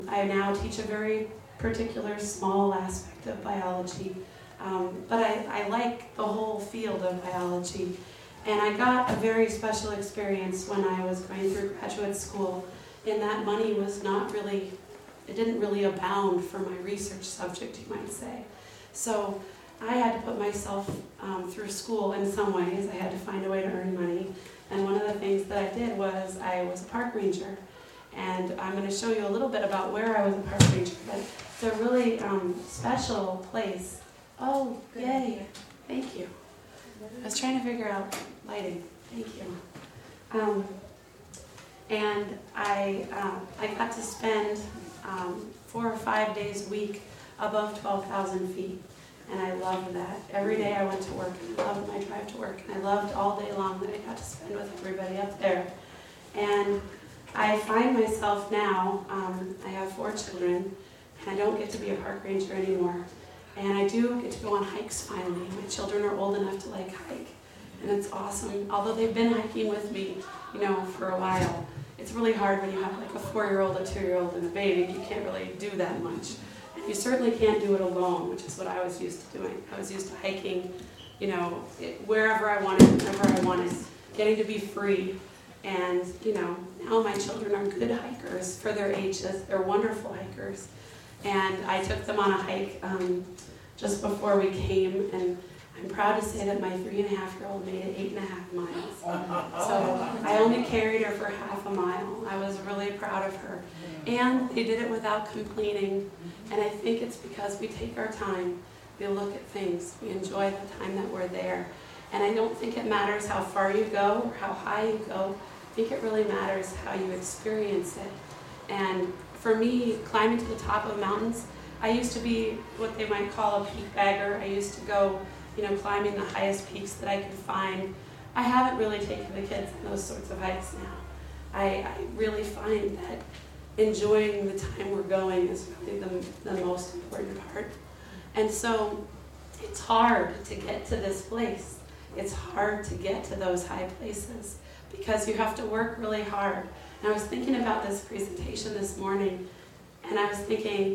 I now teach a very particular small aspect of biology, but I like the whole field of biology. And I got a very special experience when I was going through graduate school, in that money was not really, it didn't really abound for my research subject, you might say. So I had to put myself through school in some ways. I had to find a way to earn money. And one of the things that I did was I was a park ranger. And I'm going to show you a little bit about where I was a park ranger. But it's a really special place. Oh, yay. Thank you. I was trying to figure out lighting. Thank you. And I got to spend 4 or 5 days a week above 12,000 feet. And I loved that. Every day I went to work, and I loved my drive to work. And I loved all day long that I got to spend with everybody up there. And I find myself now, I have 4 children, and I don't get to be a park ranger anymore. And I do get to go on hikes finally. My children are old enough to hike, and it's awesome. Although they've been hiking with me, for a while. It's really hard when you have a 4-year-old, a 2-year-old, and a baby. You can't really do that much. And you certainly can't do it alone, which is what I was used to doing. I was used to hiking, wherever I wanted, whenever I wanted, getting to be free. And, now my children are good hikers for their ages. They're wonderful hikers. And I took them on a hike just before we came, and I'm proud to say that my 3.5-year-old made it 8.5 miles. So I only carried her for half a mile. I was really proud of her. And they did it without complaining. And I think it's because we take our time. We look at things. We enjoy the time that we're there. And I don't think it matters how far you go or how high you go. I think it really matters how you experience it. And for me, climbing to the top of mountains, I used to be what they might call a peak bagger. I used to go, climbing the highest peaks that I could find. I haven't really taken the kids on those sorts of hikes now. I really find that enjoying the time we're going is really the most important part. And so it's hard to get to this place. It's hard to get to those high places because you have to work really hard. And I was thinking about this presentation this morning, and I was thinking,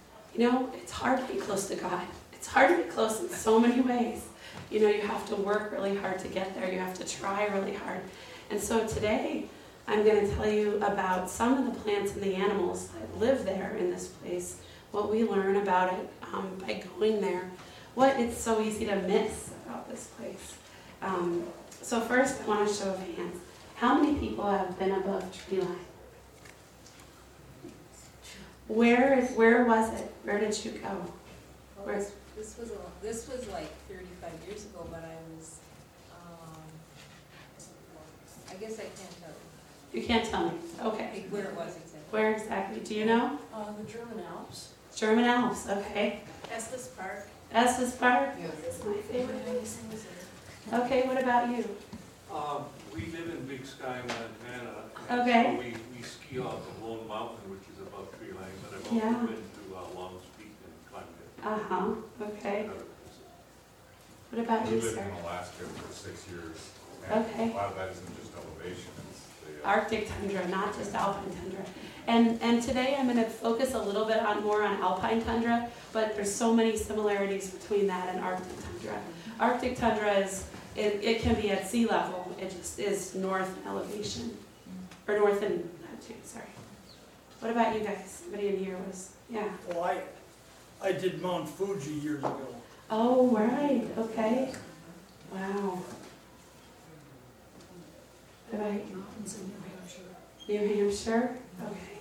it's hard to be close to God. It's hard to be close in so many ways. You have to work really hard to get there. You have to try really hard. And so today, I'm going to tell you about some of the plants and the animals that live there in this place, what we learn about it by going there, what it's so easy to miss about this place. So first, I want to show of hands. How many people have been above tree line? Where was it? Where did you go? This was like 35 years ago, but I was, I guess I can't tell you. You can't tell me. Okay. Where it was exactly. Where exactly? Do you know? The German Alps. German Alps, okay. Estes Park. Estes Park? Yes. That's my favorite. Okay, what about you? We live in Big Sky, Montana. Okay. So we ski off of Lone Mountain, which is above tree line, but I've also been to Long's Peak and climbed it. Okay. What about We you, lived sir? in Alaska for 6 years. And Okay. a lot of that isn't just elevation, it's the Arctic tundra, not just alpine tundra. And today I'm going to focus a little bit more on alpine tundra, but there's so many similarities between that and Arctic tundra. Arctic tundra it can be at sea level. It just is north in elevation, or north in latitude. Sorry. What about you guys? Somebody in here was Well, I did Mount Fuji years ago. Oh, right. Okay. Wow. What about you? New Hampshire. Okay.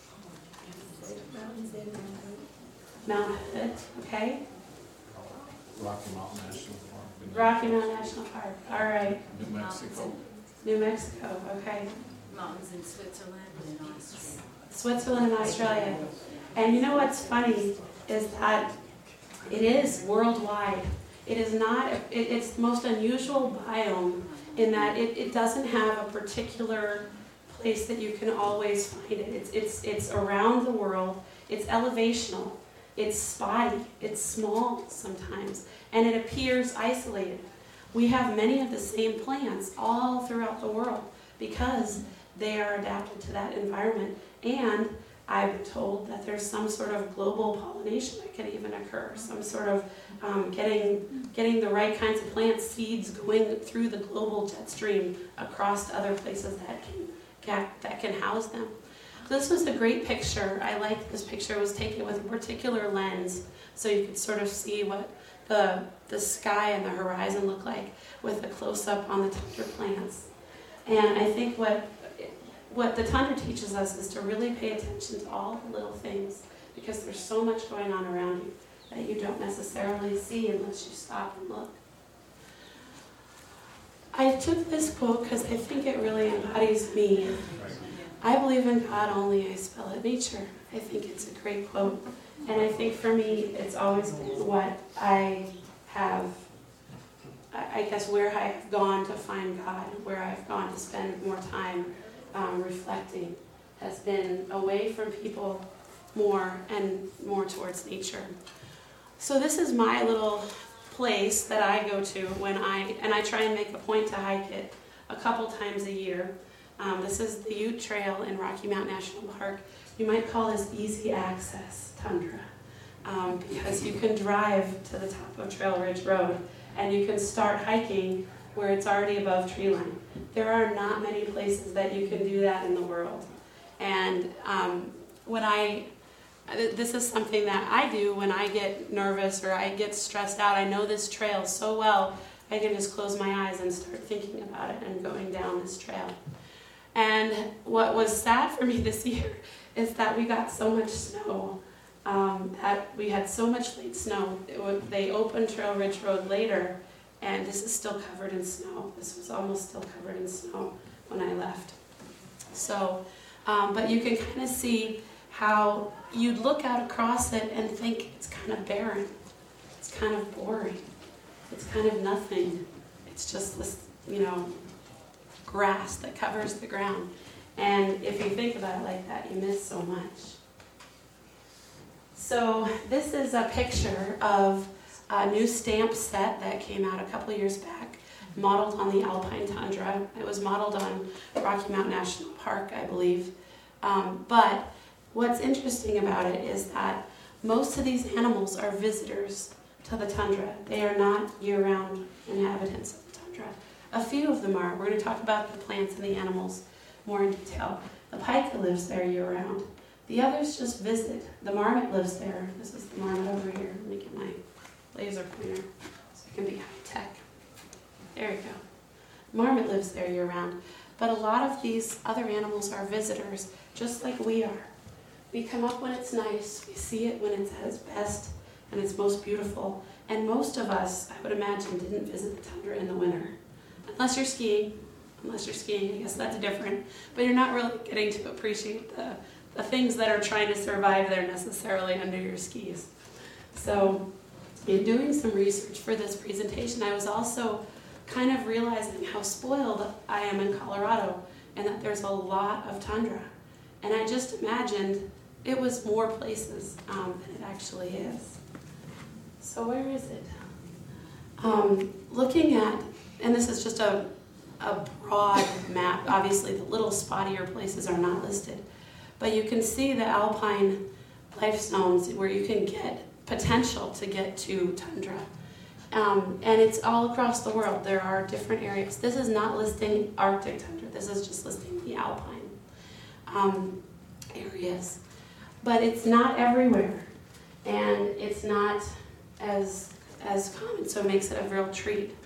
Mount Hood. Okay. Rocky Mountain National Park. Rocky Mountain National Park. All right. New Mexico. New Mexico. Okay. Mountains in Switzerland and in Austria. Switzerland and Australia. And you know what's funny is that it is worldwide. It is not, it's the most unusual biome in that it doesn't have a particular place that you can always find it. It's around the world. It's elevational. It's spotty. It's small sometimes. And it appears isolated. We have many of the same plants all throughout the world because they are adapted to that environment. And I've been told that there's some sort of global pollination that can even occur, some sort of getting the right kinds of plant seeds going through the global jet stream across to other places that can house them. So this was a great picture. I like this picture. It was taken with a particular lens, so you could sort of see what the sky and the horizon look like with a close-up on the tundra plants. And I think what the tundra teaches us is to really pay attention to all the little things, because there's so much going on around you that you don't necessarily see unless you stop and look. I took this quote because I think it really embodies me. I believe in God only, I spell it nature. I think it's a great quote. And I think for me, it's always been what I guess where I have gone to find God, where I've gone to spend more time reflecting, has been away from people more and more towards nature. So this is my little place that I go to when I try and make a point to hike it a couple times a year. This is the Ute Trail in Rocky Mountain National Park. You might call this easy access tundra, because you can drive to the top of Trail Ridge Road and you can start hiking where it's already above tree line. There are not many places that you can do that in the world. And this is something that I do when I get nervous or I get stressed out. I know this trail so well, I can just close my eyes and start thinking about it and going down this trail. And what was sad for me this year is that we got so much snow, that we had so much late snow. They opened Trail Ridge Road later, and this is still covered in snow. This was almost still covered in snow when I left. So, but you can kind of see how you'd look out across it and think it's kind of barren. It's kind of boring. It's kind of nothing. It's just this, grass that covers the ground. And if you think about it like that, you miss so much. So this is a picture of a new stamp set that came out a couple years back, modeled on the Alpine Tundra. It was modeled on Rocky Mountain National Park, I believe. But what's interesting about it is that most of these animals are visitors to the tundra. They are not year-round inhabitants of the tundra. A few of them are. We're going to talk about the plants and the animals more in detail. The pika lives there year-round. The others just visit. The marmot lives there. This is the marmot over here. Let me get my laser pointer so it can be high-tech. There you go. Marmot lives there year-round. But a lot of these other animals are visitors, just like we are. We come up when it's nice. We see it when it's at its best and it's most beautiful. And most of us, I would imagine, didn't visit the tundra in the winter. Unless you're skiing, I guess that's different. But you're not really getting to appreciate the things that are trying to survive there necessarily under your skis. So in doing some research for this presentation, I was also kind of realizing how spoiled I am in Colorado and that there's a lot of tundra. And I just imagined it was more places than it actually is. So where is it? Looking at, and this is just a broad map. Obviously, the little spottier places are not listed. But you can see the alpine life zones where you can get potential to get to tundra. And it's all across the world. There are different areas. This is not listing Arctic tundra. This is just listing the alpine areas. But it's not everywhere. And it's not as common, so it makes it a real treat.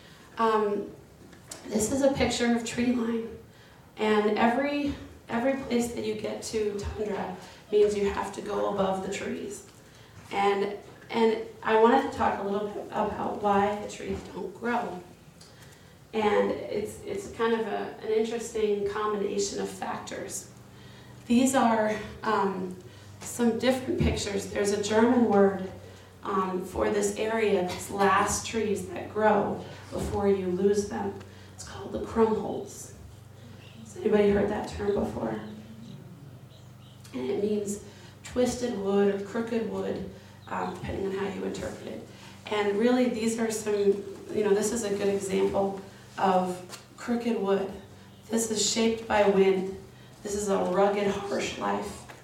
This is a picture of tree line. And every place that you get to tundra means you have to go above the trees. And I wanted to talk a little bit about why the trees don't grow. And it's kind of an interesting combination of factors. These are some different pictures. There's a German word for this area, these last trees that grow before you lose them. It's called the Krummholz. Has anybody heard that term before? And it means twisted wood or crooked wood, depending on how you interpret it. And really, these are some, this is a good example of crooked wood. This is shaped by wind. This is a rugged, harsh life.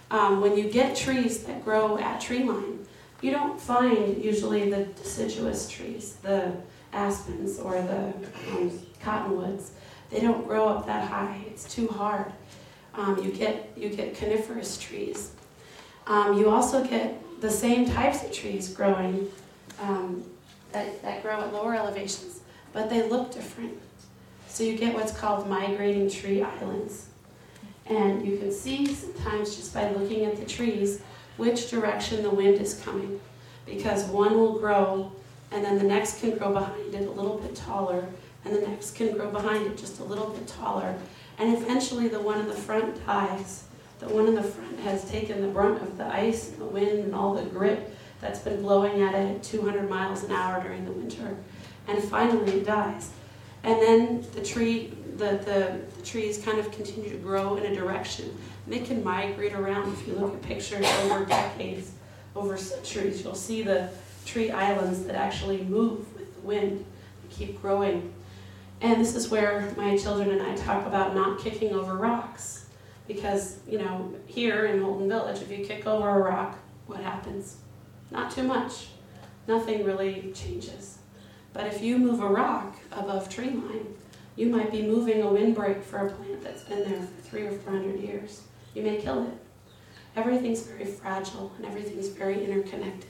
When you get trees that grow at tree line, you don't find usually the deciduous trees, the aspens or the cottonwoods. They don't grow up that high. It's too hard. You get coniferous trees. You also get the same types of trees growing that grow at lower elevations, but they look different. So you get what's called migrating tree islands. And you can see sometimes just by looking at the trees which direction the wind is coming, because one will grow and then the next can grow behind it a little bit taller, and the next can grow behind it just a little bit taller, and eventually the one in the front dies. The one in the front has taken the brunt of the ice and the wind and all the grit that's been blowing at it at 200 miles an hour during the winter, and finally it dies. And then the trees kind of continue to grow in a direction. And they can migrate around. If you look at pictures over decades, over centuries, you'll see the tree islands that actually move with the wind. They keep growing. And this is where my children and I talk about not kicking over rocks. Because, here in Holden Village, if you kick over a rock, what happens? Not too much. Nothing really changes. But if you move a rock above tree line, you might be moving a windbreak for a plant that's been there for 300 or 400 years. You may kill it. Everything's very fragile and everything's very interconnected.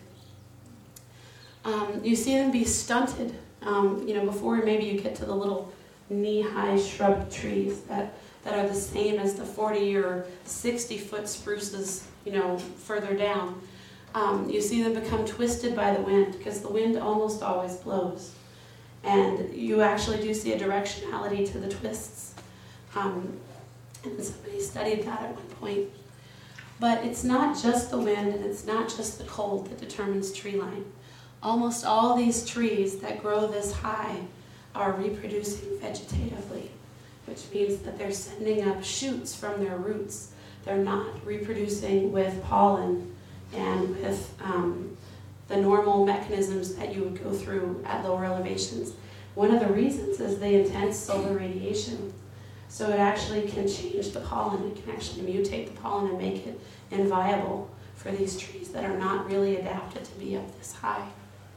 You see them be stunted, before maybe you get to the little knee-high shrub trees that are the same as the 40 or 60-foot spruces, further down. You see them become twisted by the wind, because the wind almost always blows. And you actually do see a directionality to the twists. And somebody studied that at one point. But it's not just the wind and it's not just the cold that determines tree line. Almost all these trees that grow this high are reproducing vegetatively, which means that they're sending up shoots from their roots. They're not reproducing with pollen and with the normal mechanisms that you would go through at lower elevations. One of the reasons is the intense solar radiation. So it actually can change the pollen. It can actually mutate the pollen and make it inviable for these trees that are not really adapted to be up this high.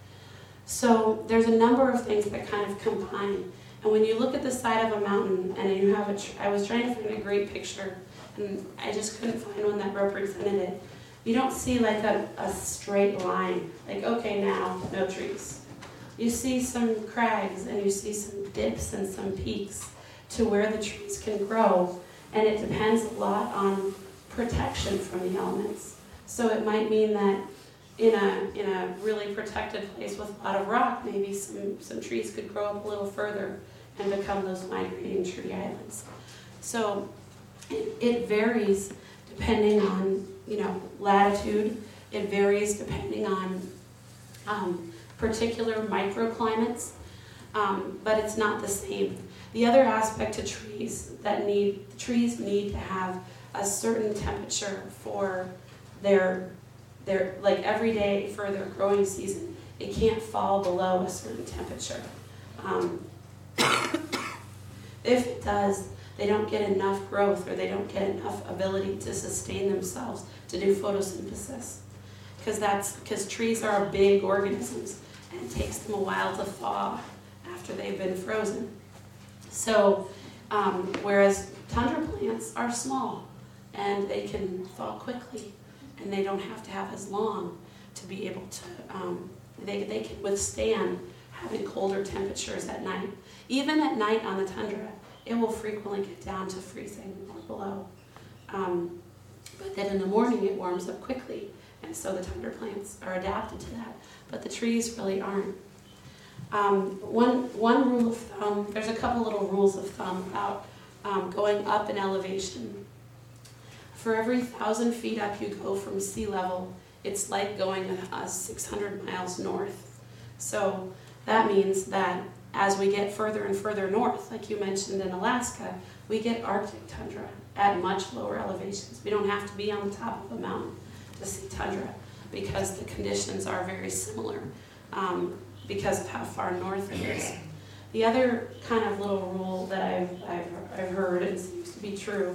So there's a number of things that kind of combine. And when you look at the side of a mountain and you have I was trying to find a great picture and I just couldn't find one that represented it. You don't see like a straight line, like, okay, now, no trees. You see some crags and you see some dips and some peaks to where the trees can grow, and it depends a lot on protection from the elements. So it might mean that in a really protected place with a lot of rock, maybe some trees could grow up a little further and become those migrating tree islands. So it varies depending on latitude. It varies depending on particular microclimates, but it's not the same. The other aspect to trees trees need to have a certain temperature for their like every day for their growing season. It can't fall below a certain temperature. If it does, they don't get enough growth or they don't get enough ability to sustain themselves to do photosynthesis. Because trees are big organisms and it takes them a while to thaw after they've been frozen. So, whereas tundra plants are small and they can thaw quickly and they don't have to have as long to be able to, they can withstand having colder temperatures at night. Even at night on the tundra, it will frequently get down to freezing or below. But then in the morning it warms up quickly, and so the tundra plants are adapted to that, but the trees really aren't. One rule of thumb, there's a couple little rules of thumb about going up in elevation. For every 1,000 feet up you go from sea level, it's like going 600 miles north. So that means that as we get further and further north, like you mentioned in Alaska, we get Arctic tundra at much lower elevations. We don't have to be on the top of a mountain to see tundra because the conditions are very similar because of how far north it is. The other kind of little rule that I've heard and seems to be true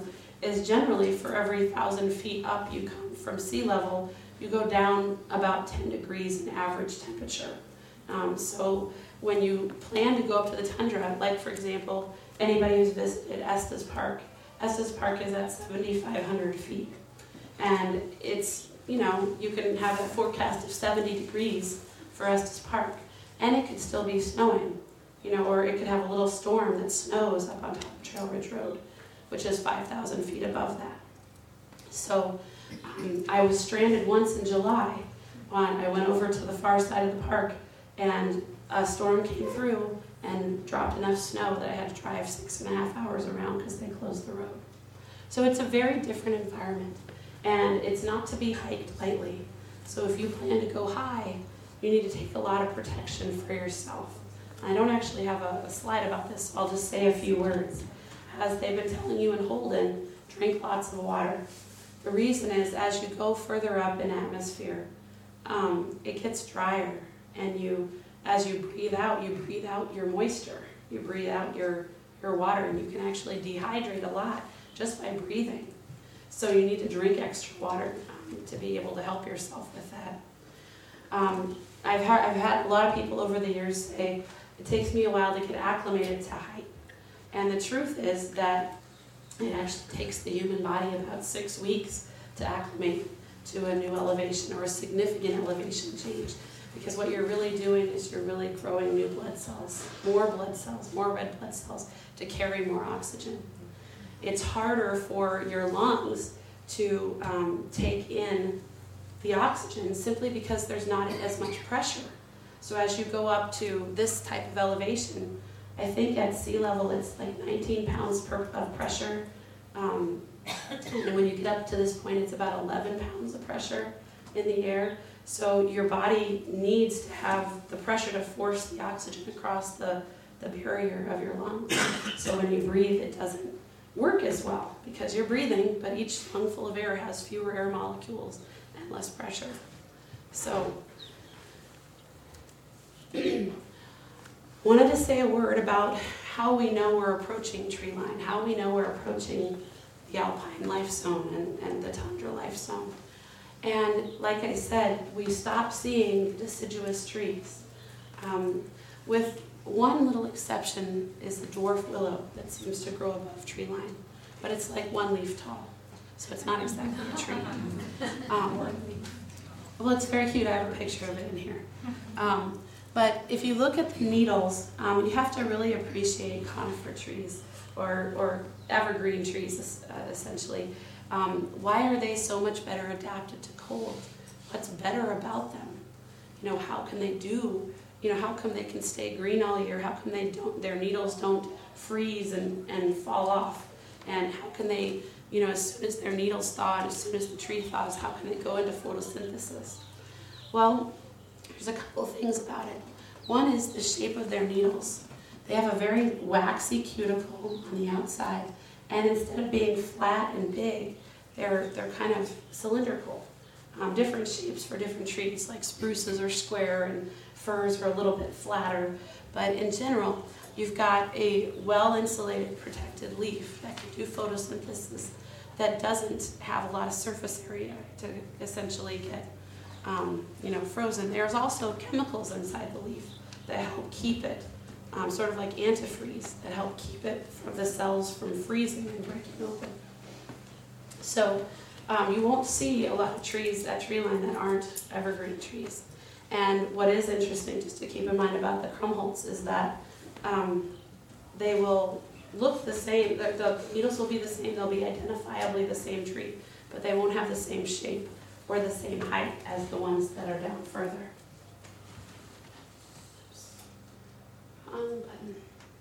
is generally for every 1,000 feet up you come from sea level, you go down about 10 degrees in average temperature. So when you plan to go up to the tundra, like for example, anybody who's visited Estes Park is at 7,500 feet. And it's, you can have a forecast of 70 degrees for Estes Park, and it could still be snowing, or it could have a little storm that snows up on top of Trail Ridge Road, which is 5,000 feet above that. So I was stranded once in July. I went over to the far side of the park, and a storm came through and dropped enough snow that I had to drive 6.5 hours around because they closed the road. So it's a very different environment, and it's not to be hiked lightly. So if you plan to go high, you need to take a lot of protection for yourself. I don't actually have a slide about this, so I'll just say a few words. As they've been telling you in Holden, drink lots of water. The reason is, as you go further up in atmosphere, it gets drier, and as you breathe out your moisture. You breathe out your water, and you can actually dehydrate a lot just by breathing. So you need to drink extra water to be able to help yourself with that. I've had a lot of people over the years say, it takes me a while to get acclimated to height. And the truth is that it actually takes the human body about 6 weeks to acclimate to a new elevation or a significant elevation change. Because what you're really doing is you're really growing new blood cells, more red blood cells to carry more oxygen. It's harder for your lungs to take in the oxygen simply because there's not as much pressure. So as you go up to this type of elevation, I think at sea level it's like 19 pounds of pressure. And when you get up to this point, it's about 11 pounds of pressure in the air. So your body needs to have the pressure to force the oxygen across the barrier of your lungs. So when you breathe, it doesn't work as well because you're breathing, but each lungful of air has fewer air molecules and less pressure. So wanted to say a word about how we know we're approaching tree line, how we know we're approaching the alpine life zone and the tundra life zone. And like I said, we stop seeing deciduous trees. With one little exception is the dwarf willow that seems to grow above tree line, but it's like 1 leaf tall, so it's not exactly a tree. Well, it's very cute. I have a picture of it in here. But if you look at the needles, you have to really appreciate conifer trees or evergreen trees, essentially. Why are they so much better adapted to cold? What's better about them? How can they do? How come they can stay green all year? How come their needles don't freeze and fall off? And how can they, as soon as their needles thaw and as soon as the tree thaws, how can they go into photosynthesis? Well, there's a couple things about it. One is the shape of their needles. They have a very waxy cuticle on the outside, and instead of being flat and big, they're kind of cylindrical. Different shapes for different trees, like spruces are square and firs are a little bit flatter. But in general, you've got a well-insulated, protected leaf that can do photosynthesis that doesn't have a lot of surface area to essentially get frozen. There's also chemicals inside the leaf that help keep it, sort of like antifreeze, that help keep it from the cells from freezing and breaking open. So you won't see a lot of trees at tree line that aren't evergreen trees. And what is interesting, just to keep in mind about the Krummholz, is that they will look the same. The needles will be the same. They'll be identifiably the same tree, but they won't have the same shape or the same height as the ones that are down further. Button.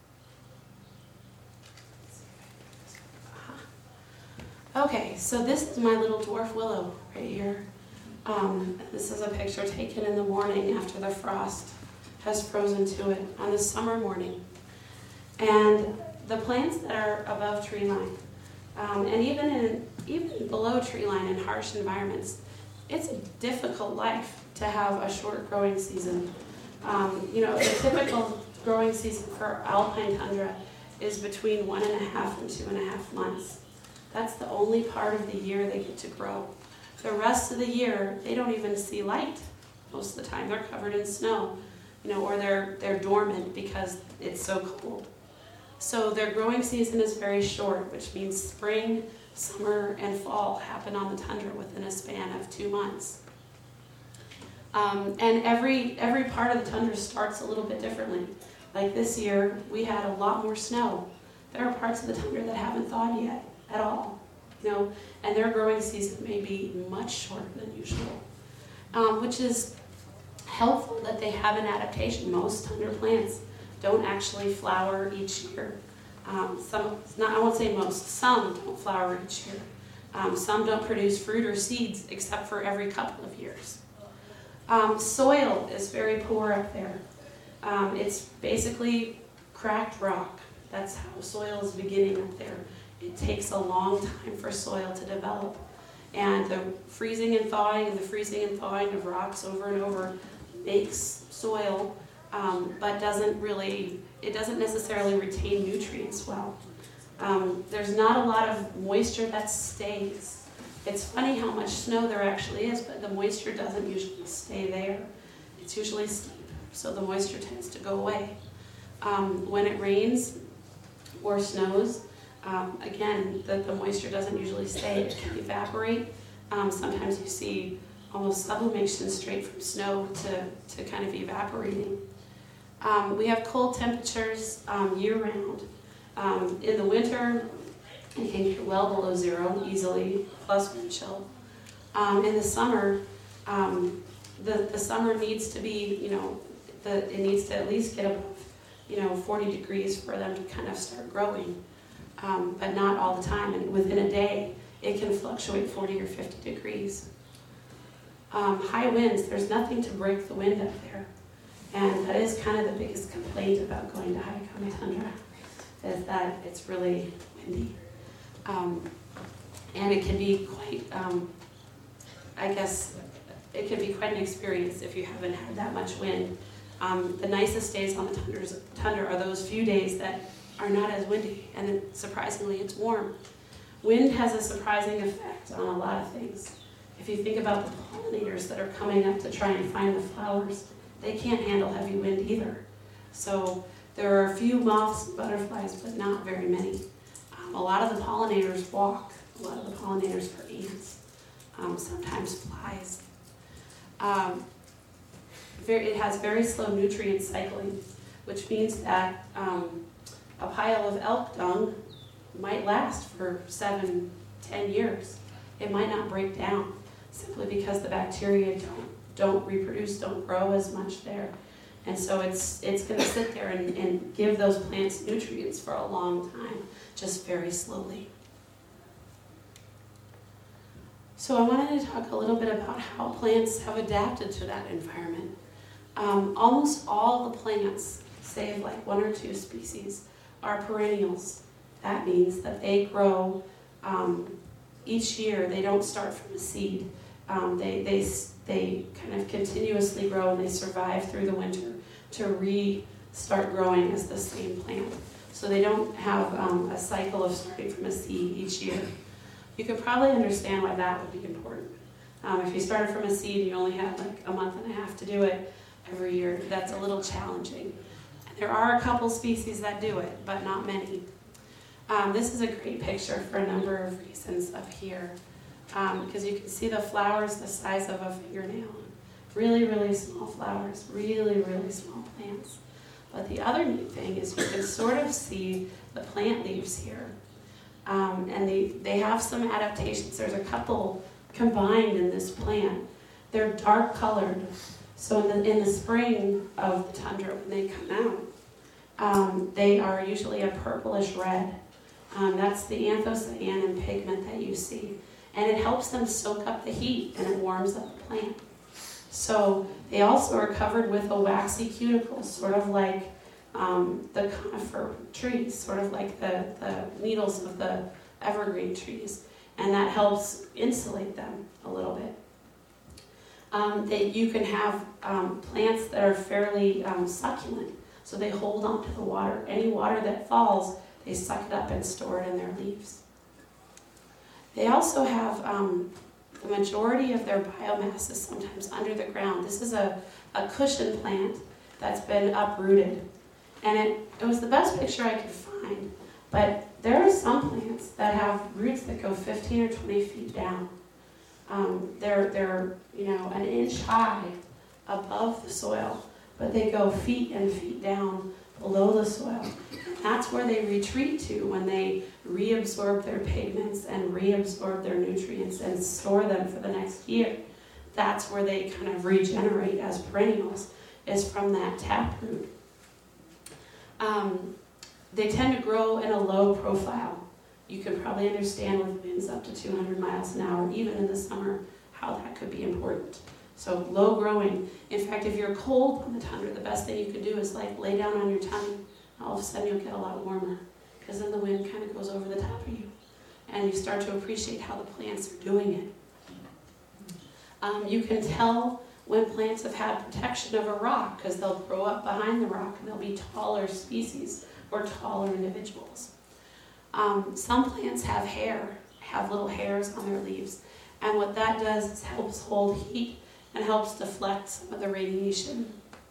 Okay, so this is my little dwarf willow right here. This is a picture taken in the morning after the frost has frozen to it on a summer morning. And the plants that are above tree line, and even below tree line in harsh environments, it's a difficult life to have a short growing season. The typical growing season for alpine tundra is between 1.5 and 2.5 months. That's the only part of the year they get to grow. The rest of the year, they don't even see light most of the time. They're covered in snow, or they're dormant because it's so cold. So their growing season is very short, which means spring, summer, and fall happen on the tundra within a span of 2 months. And every part of the tundra starts a little bit differently. Like this year, we had a lot more snow. There are parts of the tundra that haven't thawed yet at all, and their growing season may be much shorter than usual, which is helpful that they have an adaptation. Most tundra plants don't actually flower each year. I won't say most, some don't flower each year. Some don't produce fruit or seeds except for every couple of years. Soil is very poor up there. It's basically cracked rock. That's how soil is beginning up there. It takes a long time for soil to develop. And the freezing and thawing of rocks over and over makes soil, but it doesn't necessarily retain nutrients well. There's not a lot of moisture that stays. It's funny how much snow there actually is, but the moisture doesn't usually stay there. It's usually steep, so the moisture tends to go away. When it rains or snows, again, the moisture doesn't usually stay. It can evaporate. Sometimes you see almost sublimation straight from snow to kind of evaporating. We have cold temperatures year-round. In the winter, it can get well below zero easily, plus wind chill. In the summer, the summer needs to be, it needs to at least get above, 40 degrees for them to kind of start growing, but not all the time. And within a day, it can fluctuate 40 or 50 degrees. High winds, there's nothing to break the wind up there. And that is kind of the biggest complaint about going to hike on the tundra, is that it's really windy. And it can be quite, it can be quite an experience if you haven't had that much wind. The nicest days on the tundra are those few days that are not as windy, and then surprisingly it's warm. Wind has a surprising effect on a lot of things. If you think about the pollinators that are coming up to try and find the flowers, they can't handle heavy wind either. So there are a few moths and butterflies, but not very many. A lot of the pollinators walk. A lot of the pollinators are ants, sometimes flies. It has very slow nutrient cycling, which means that a pile of elk dung might last for 7-10 years. It might not break down simply because the bacteria don't reproduce, don't grow as much there. And so it's going to sit there and give those plants nutrients for a long time, just very slowly. So I wanted to talk a little bit about how plants have adapted to that environment. Almost all the plants, save like 1 or 2 species, are perennials. That means that they grow each year. They don't start from a seed. They kind of continuously grow, and they survive through the winter to start growing as the same plant. So they don't have a cycle of starting from a seed each year. You could probably understand why that would be important. If you started from a seed and you only had like a month and a half to do it every year, that's a little challenging. And there are a couple species that do it, but not many. This is a great picture for a number of reasons up here, because you can see the flowers the size of a fingernail. Really, really small flowers, really, really small plants. But the other neat thing is you can sort of see the plant leaves here. And they have some adaptations. There's a couple combined in this plant. They're dark colored. So in the spring of the tundra, when they come out, they are usually a purplish red. That's the anthocyanin pigment that you see. And it helps them soak up the heat, and it warms up the plant. So they also are covered with a waxy cuticle, sort of like the conifer trees, sort of like the needles of the evergreen trees. And that helps insulate them a little bit. You can have plants that are fairly succulent, so they hold on to the water. Any water that falls, they suck it up and store it in their leaves. They also have the majority of their biomass is sometimes under the ground. This is a cushion plant that's been uprooted. And it was the best picture I could find. But there are some plants that have roots that go 15 or 20 feet down. They're an inch high above the soil, but they go feet and feet down below the soil. And that's where they retreat to when they reabsorb their pigments and reabsorb their nutrients and store them for the next year. That's where they kind of regenerate as perennials, is from that taproot. They tend to grow in a low profile. You can probably understand with winds up to 200 miles an hour, even in the summer, how that could be important. So low growing. In fact, if you're cold on the tundra, the best thing you can do is like lay down on your tummy. All of a sudden you'll get a lot warmer, because then the wind kind of goes over the top of you. And you start to appreciate how the plants are doing it. You can tell when plants have had protection of a rock, because they'll grow up behind the rock and they'll be taller species or taller individuals. Some plants have hair, have little hairs on their leaves, and what that does is helps hold heat and helps deflect some of the radiation.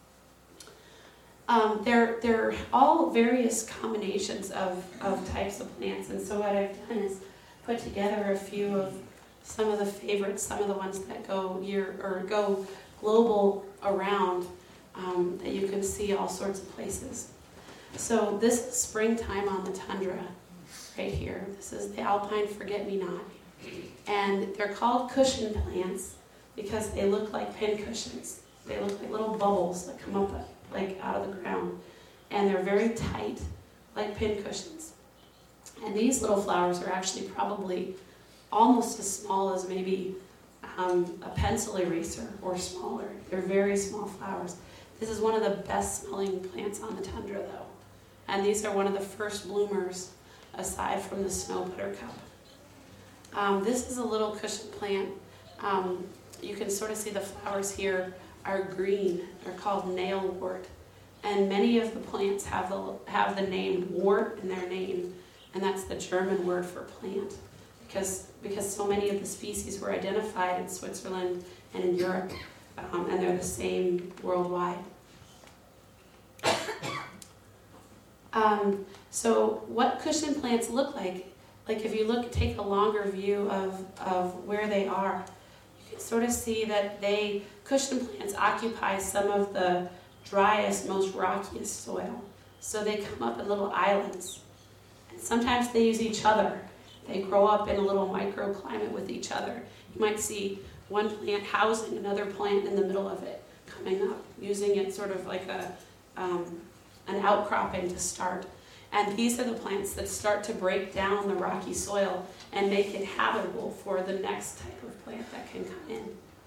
They're all various combinations of types of plants, and so what I've done is put together a few of some of the favorites, some of the ones that go go global around, that you can see all sorts of places. So this is springtime on the tundra, right here. This is the alpine forget-me-not. And they're called cushion plants because they look like pin cushions. They look like little bubbles that come up like out of the ground. And they're very tight, like pin cushions. And these little flowers are actually probably almost as small as maybe a pencil eraser or smaller. They're very small flowers. This is one of the best smelling plants on the tundra, though. And these are one of the first bloomers aside from the snow buttercup. This is a little cushion plant. You can sort of see the flowers here are green. They're called nailwort. And many of the plants have the name wart in their name, and that's the German word for plant. Because so many of the species were identified in Switzerland and in Europe, and they're the same worldwide. So what cushion plants look like if you take a longer view of where they are, you can sort of see that cushion plants occupy some of the driest, most rockiest soil. So they come up in little islands. And sometimes they use each other. They grow up in a little microclimate with each other. You might see one plant housing another plant in the middle of it, coming up, using it sort of like an outcropping to start. And these are the plants that start to break down the rocky soil and make it habitable for the next type of plant that can come in.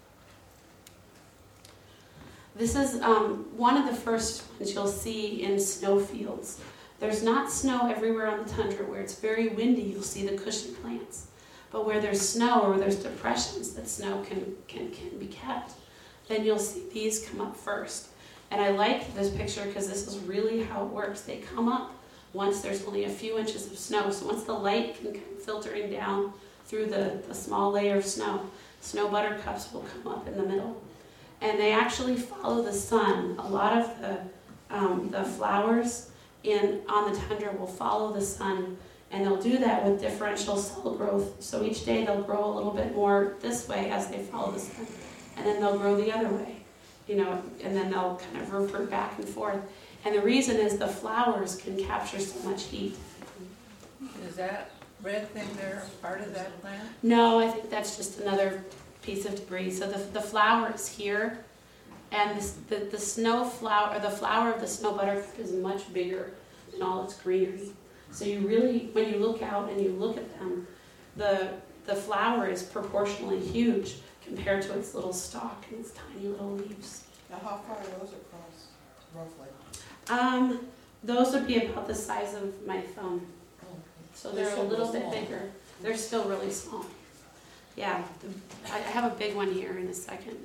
This is one of the first ones you'll see in snowfields. There's not snow everywhere on the tundra. Where it's very windy, you'll see the cushion plants. But where there's snow or there's depressions that snow can be kept, then you'll see these come up first. And I like this picture because this is really how it works. They come up once there's only a few inches of snow. So once the light can come filtering down through the small layer of snow buttercups will come up in the middle. And they actually follow the sun. A lot of the flowers on the tundra will follow the sun, and they'll do that with differential cell growth. So each day they'll grow a little bit more this way as they follow the sun, and then they'll grow the other way, and then they'll kind of revert back and forth. And the reason is the flowers can capture so much heat. Is that red thing there part of that plant? No, I think that's just another piece of debris. So the flower is here, and the snow flower, or the flower of the snow buttercup is much bigger than all its greenery. So you really, when you look out and you look at them, the flower is proportionally huge compared to its little stalk and its tiny little leaves. Now, how far are those across, roughly? Those would be about the size of my thumb. So they're a little bit bigger. They're still really small. Yeah, I have a big one here in a second.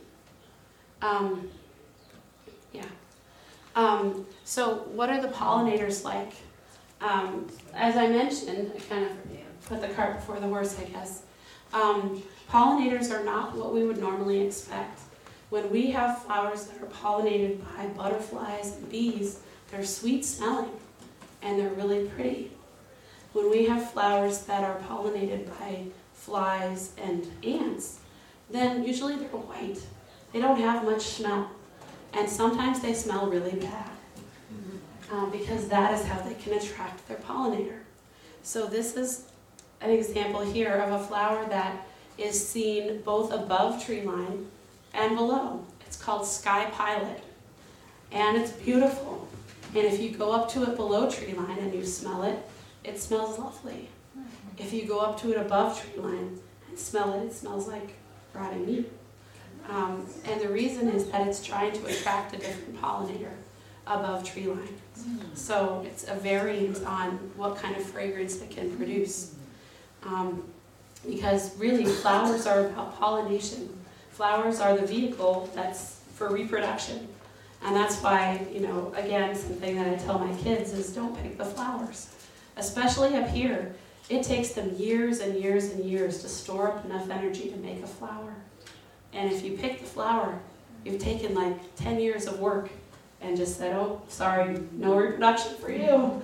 So what are the pollinators like? As I mentioned, I kind of put the cart before the horse, I guess. Pollinators are not what we would normally expect. When we have flowers that are pollinated by butterflies and bees, they're sweet smelling and they're really pretty. When we have flowers that are pollinated by flies and ants, then usually they're white. They don't have much smell. And sometimes they smell really bad because that is how they can attract their pollinator. So this is an example here of a flower that is seen both above tree line and below. It's called Sky Pilot. And it's beautiful. And if you go up to it below tree line and you smell it, it smells lovely. If you go up to it above tree line and smell it, it smells like rotting meat. And the reason is that it's trying to attract a different pollinator above tree line. So it's a variant on what kind of fragrance it can produce. Because really, flowers are about pollination. Flowers are the vehicle that's for reproduction. And that's why, again, something that I tell my kids is don't pick the flowers. Especially up here, it takes them years and years and years to store up enough energy to make a flower. And if you pick the flower, you've taken like 10 years of work and just said, oh, sorry, no reproduction for you.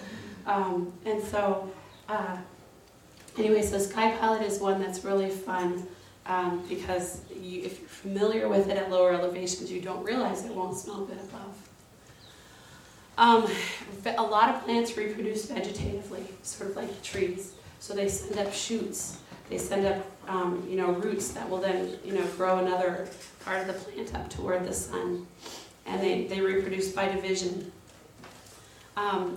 Anyway, so Sky Pilot is one that's really fun because if you're familiar with it at lower elevations, you don't realize it won't smell good above. A lot of plants reproduce vegetatively, sort of like trees. So they send up shoots. They send up, roots that will then, grow another part of the plant up toward the sun. And they reproduce by division. A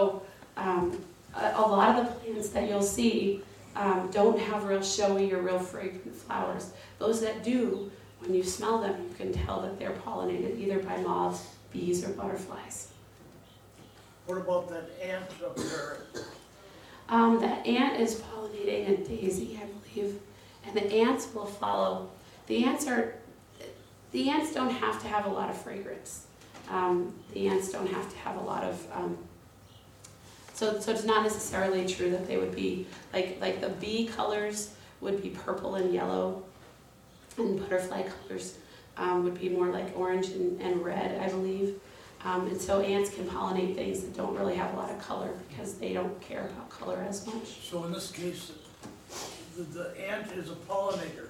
lot of the plants that you'll see don't have real showy or real fragrant flowers. Those that do, when you smell them, you can tell that they're pollinated either by moths, bees, or butterflies. What about that ant up there? That ant is pollinating a daisy, I believe, and the ants will follow. The ants don't have to have a lot of fragrance. The ants don't have to have a lot of. So it's not necessarily true that they would be like the bee colors would be purple and yellow, and butterfly colors would be more like orange and red, I believe. And so ants can pollinate things that don't really have a lot of color because they don't care about color as much. So in this case, the ant is a pollinator.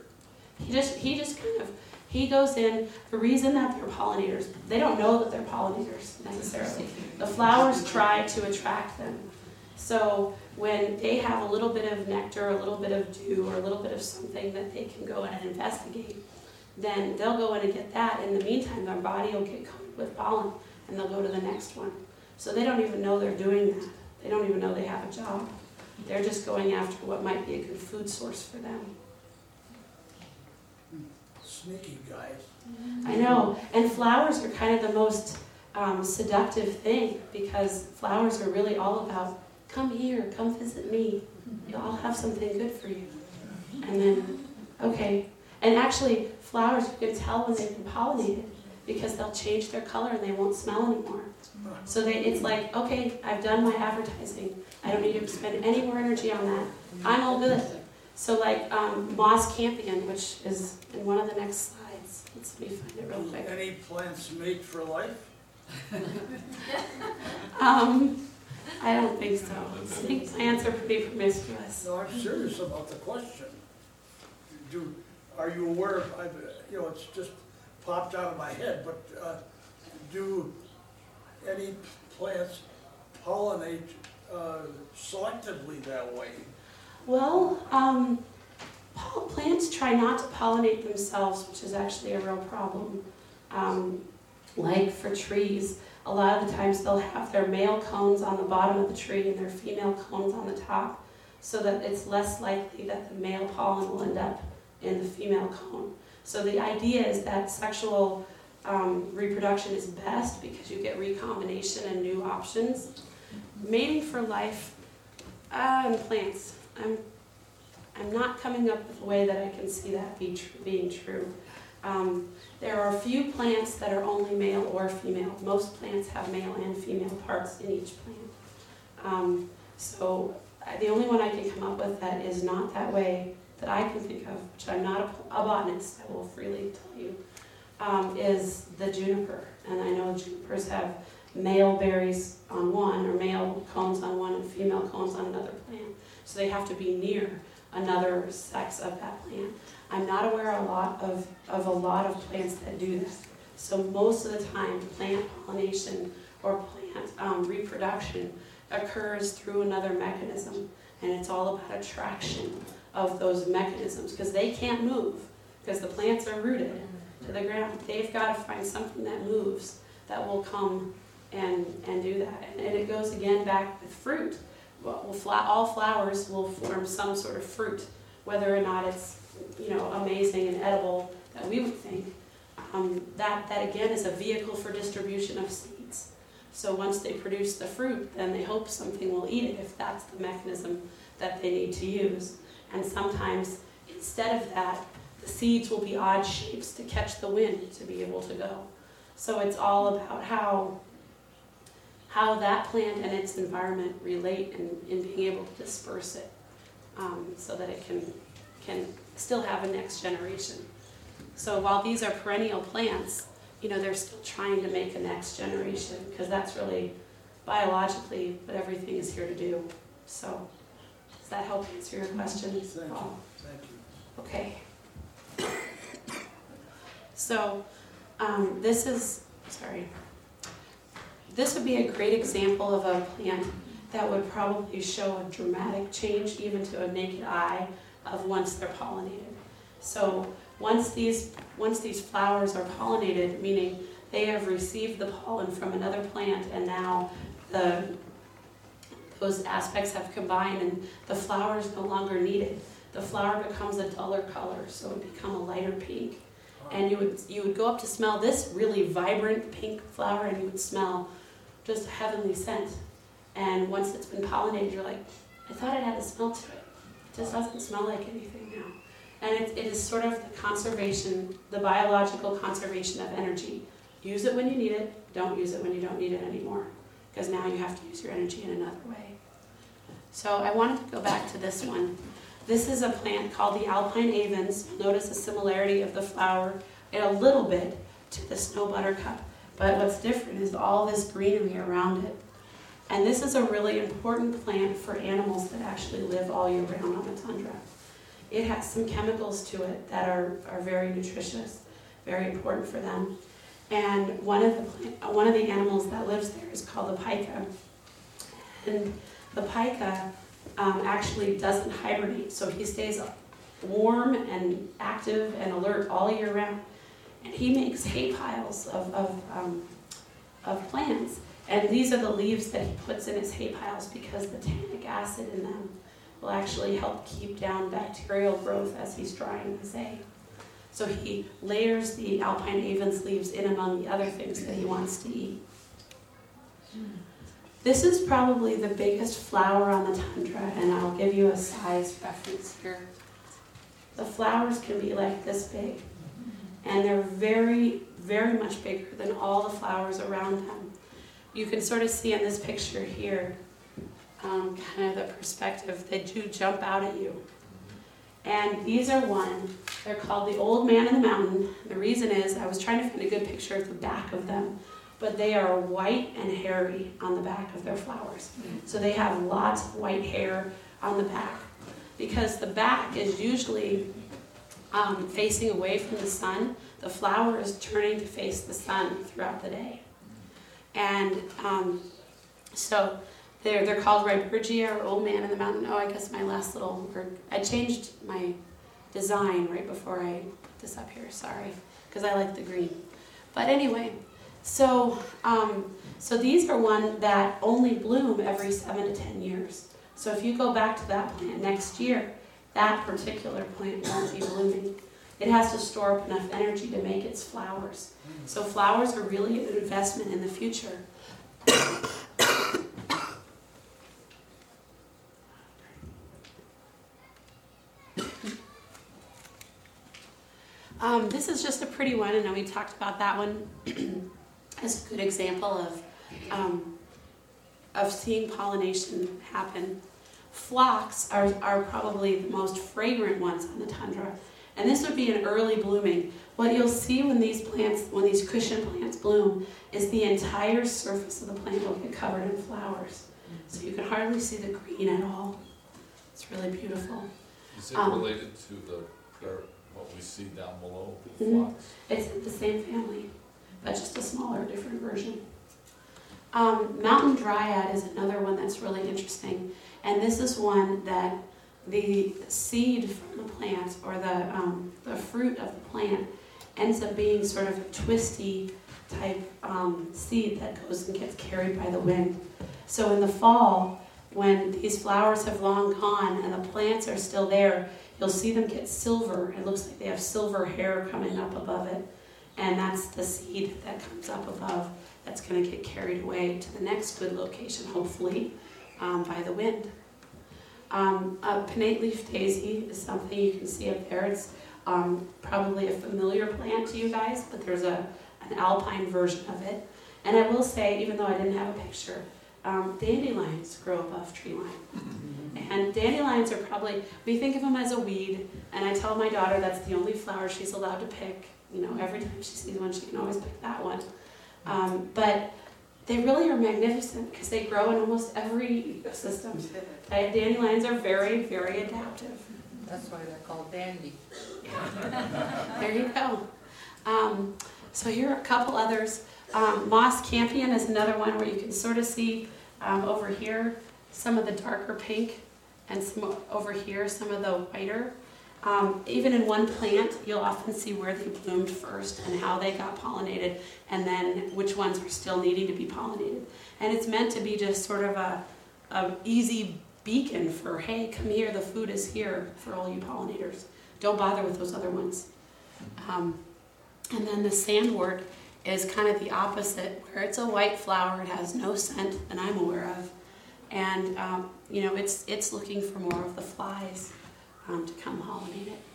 He goes in. The reason that they're pollinators, they don't know that they're pollinators necessarily. The flowers try to attract them. So when they have a little bit of nectar, a little bit of dew, or a little bit of something that they can go in and investigate, then they'll go in and get that. In the meantime, their body will get coated with pollen, and they'll go to the next one. So they don't even know they're doing that. They don't even know they have a job. They're just going after what might be a good food source for them. Sneaky guys. I know. And flowers are kind of the most seductive thing because flowers are really all about, come here, come visit me. I'll have something good for you. And then, okay. And actually, flowers, you can tell when they've been pollinated because they'll change their color and they won't smell anymore. So it's like, okay, I've done my advertising. I don't need to spend any more energy on that. I'm all good. So like moss campion, which is in one of the next slides. Let me find it real quick. Any plants made for life? I don't think so. I think plants are pretty promiscuous. No, I'm serious about the question. Are you aware of, it's just popped out of my head, but do any plants pollinate selectively that way? Well, plants try not to pollinate themselves, which is actually a real problem. Like for trees, a lot of the times they'll have their male cones on the bottom of the tree and their female cones on the top, so that it's less likely that the male pollen will end up in the female cone. So the idea is that sexual reproduction is best because you get recombination and new options. Mating for life in plants, I'm not coming up with a way that I can see that being true. There are a few plants that are only male or female. Most plants have male and female parts in each plant. So the only one I can come up with that is not that way, that I can think of, which I'm not a botanist, I will freely tell you, is the juniper. And I know junipers have male berries on one, or male cones on one, and female cones on another plant. So they have to be near another sex of that plant. I'm not aware of a lot of plants that do that. So most of the time, plant pollination or plant reproduction occurs through another mechanism. And it's all about attraction of those mechanisms, because they can't move, because the plants are rooted to the ground. They've got to find something that moves that will come and do that. And it goes again back with fruit. Well, all flowers will form some sort of fruit, whether or not it's amazing and edible that we would think. That again is a vehicle for distribution of seeds. So once they produce the fruit, then they hope something will eat it if that's the mechanism that they need to use. And sometimes instead of that, the seeds will be odd shapes to catch the wind to be able to go. So it's all about how that plant and its environment relate in being able to disperse it, so that it can still have a next generation. So while these are perennial plants, they're still trying to make a next generation, because that's really biologically what everything is here to do. So does that help answer your question? Thank you. Thank you. Okay. So this would be a great example of a plant that would probably show a dramatic change even to a naked eye of once they're pollinated. So once these flowers are pollinated, meaning they have received the pollen from another plant, and now those aspects have combined and the flower is no longer needed. The flower becomes a duller color, so it would become a lighter pink. And you would go up to smell this really vibrant pink flower, and you would smell just a heavenly scent. And once it's been pollinated, you're like, I thought it had a smell to it. It just doesn't smell like anything now. And it is sort of the conservation, the biological conservation of energy. Use it when you need it, don't use it when you don't need it anymore, because now you have to use your energy in another way. So I wanted to go back to this one. This is a plant called the Alpine Avens. You'll notice a similarity of the flower a little bit to the snow buttercup. But what's different is all this greenery around it. And this is a really important plant for animals that actually live all year round on the tundra. It has some chemicals to it that are very nutritious, very important for them. And one of the animals that lives there is called the pika. And the pika actually doesn't hibernate, so he stays warm and active and alert all year round. And he makes hay piles of plants. And these are the leaves that he puts in his hay piles, because the tannic acid in them will actually help keep down bacterial growth as he's drying his hay. So he layers the Alpine Avens leaves in among the other things that he wants to eat. This is probably the biggest flower on the tundra, and I'll give you a size reference here. The flowers can be like this big, and they're very, very much bigger than all the flowers around them. You can sort of see in this picture here, kind of the perspective. They do jump out at you. And these are they're called the Old Man in the Mountain. The reason is, I was trying to find a good picture of the back of them, but they are white and hairy on the back of their flowers. So they have lots of white hair on the back, because the back is usually facing away from the sun. The flower is turning to face the sun throughout the day. And so they're called Rhyburgia, or Old Man in the Mountain. Oh, I guess I changed my design right before I put this up here, sorry, because I like the green. But anyway, so these are one that only bloom every 7 to 10 years. So if you go back to that plant next year, that particular plant won't be blooming. It has to store up enough energy to make its flowers. So flowers are really an investment in the future. This is just a pretty one, and we talked about that one as a good example of seeing pollination happen. Phlox are probably the most fragrant ones on the tundra. And this would be an early blooming. What you'll see when these cushion plants bloom, is the entire surface of the plant will get covered in flowers. So you can hardly see the green at all. It's really beautiful. Is it related to what we see down below, the Mhm. phlox? It's the same family, but just a smaller, different version. Mountain Dryad is another one that's really interesting. And this is one that the seed from the plant, or the fruit of the plant, ends up being sort of a twisty type seed that goes and gets carried by the wind. So in the fall, when these flowers have long gone and the plants are still there, you'll see them get silver. It looks like they have silver hair coming up above it. And that's the seed that comes up above that's going to get carried away to the next good location, hopefully, by the wind. A pinnate leaf daisy is something you can see up there. It's probably a familiar plant to you guys, but there's an alpine version of it. And I will say, even though I didn't have a picture, dandelions grow above tree line. And dandelions are probably, we think of them as a weed, and I tell my daughter that's the only flower she's allowed to pick. You know, every time she sees one, she can always pick that one. But they really are magnificent because they grow in almost every ecosystem. Dandelions are very, very adaptive. That's why they're called dandy. There you go. So here are a couple others. Moss campion is another one where you can sort of see over here some of the darker pink, and some over here some of the whiter. Even in one plant, you'll often see where they bloomed first and how they got pollinated, and then which ones are still needing to be pollinated. And it's meant to be just sort of a easy beacon for, hey, come here, the food is here for all you pollinators. Don't bother with those other ones. And then the sandwort is kind of the opposite, where it's a white flower, it has no scent that I'm aware of, and it's looking for more of the flies to come pollinate it.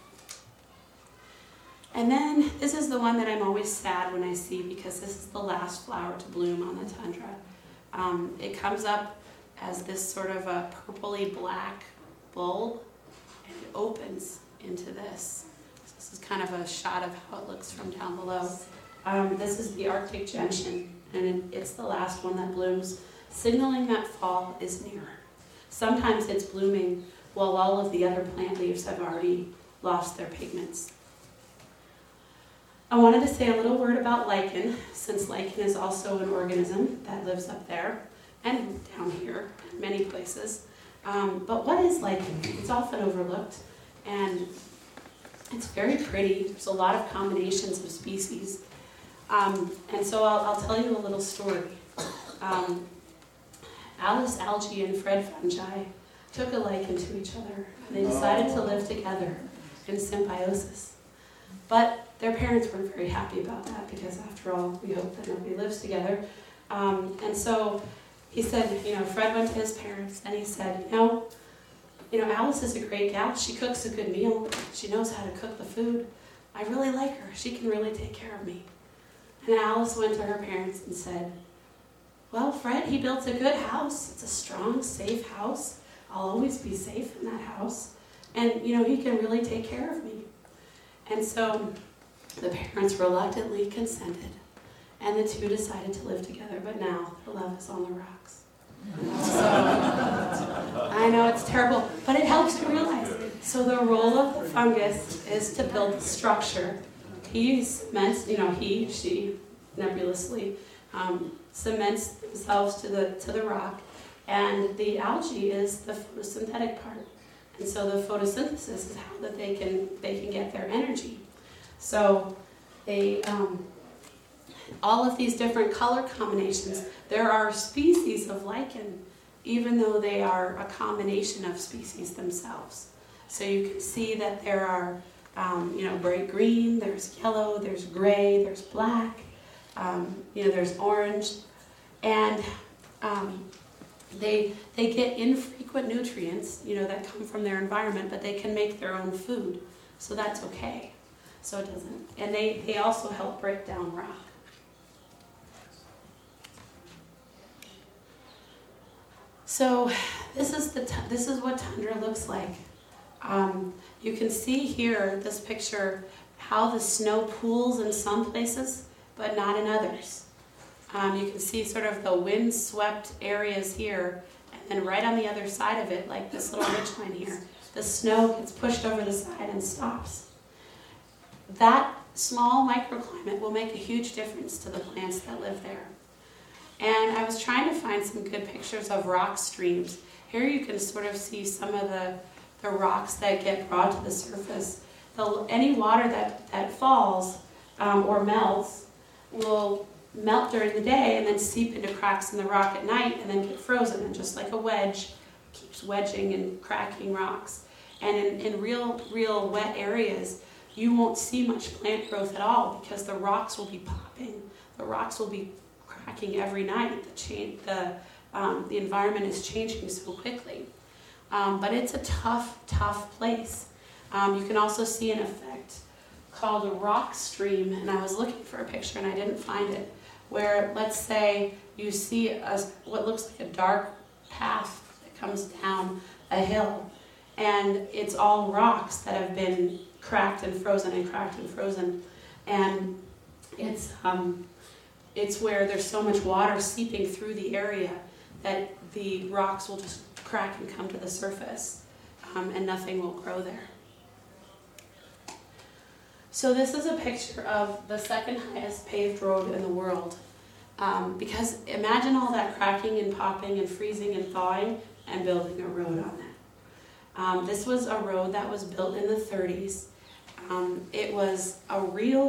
And then this is the one that I'm always sad when I see, because this is the last flower to bloom on the tundra. It comes up as this sort of a purpley black bulb, and it opens into this. So this is kind of a shot of how it looks from down below. This is the Arctic gentian, and it's the last one that blooms, signaling that fall is near. Sometimes it's blooming while all of the other plant leaves have already lost their pigments. I wanted to say a little word about lichen, since lichen is also an organism that lives up there and down here in many places. But what is lichen? It's often overlooked, and it's very pretty. There's a lot of combinations of species. And so I'll tell you a little story. Alice algae and Fred fungi took a liking to each other, and they decided to live together in symbiosis. But their parents weren't very happy about that, because after all, we hope that nobody lives together. And so he said, Fred went to his parents and he said, Alice is a great gal. She cooks a good meal. She knows how to cook the food. I really like her. She can really take care of me. And Alice went to her parents and said, well, Fred, he built a good house. It's a strong, safe house. I'll always be safe in that house. And, he can really take care of me. And so the parents reluctantly consented, and the two decided to live together, but now their love is on the rocks. So, I know it's terrible, but it helps to realize. So the role of the fungus is to build the structure. He cements, she nebulously cements themselves to the rock, and the algae is the photosynthetic part. And so the photosynthesis is how that they can get their energy. So they all of these different color combinations, there are species of lichen, even though they are a combination of species themselves. So you can see that there are bright green, there's yellow, there's gray, there's black, there's orange, and they get infrequent nutrients, that come from their environment, but they can make their own food, so that's okay. So it doesn't, and they also help break down rock. So this is what tundra looks like. You can see here, this picture, how the snow pools in some places, but not in others. You can see sort of the wind-swept areas here, and then right on the other side of it, like this little ridgeline here, the snow gets pushed over the side and stops. That small microclimate will make a huge difference to the plants that live there. And I was trying to find some good pictures of rock streams. Here you can sort of see some of the rocks that get brought to the surface. Any water that falls or melts will melt during the day and then seep into cracks in the rock at night and then get frozen, and just like a wedge keeps wedging and cracking rocks. And in real wet areas, you won't see much plant growth at all because the rocks will be popping, the rocks will be cracking every night. The environment is changing so quickly. But it's a tough place. You can also see an effect called a rock stream, and I was looking for a picture and I didn't find it, where let's say you see what looks like a dark path that comes down a hill, and it's all rocks that have been cracked and frozen and cracked and frozen, and it's where there's so much water seeping through the area that the rocks will just crack and come to the surface, and nothing will grow there. So this is a picture of the second highest paved road in the world. Because imagine all that cracking and popping and freezing and thawing and building a road on that. This was a road that was built in the 30s. It was a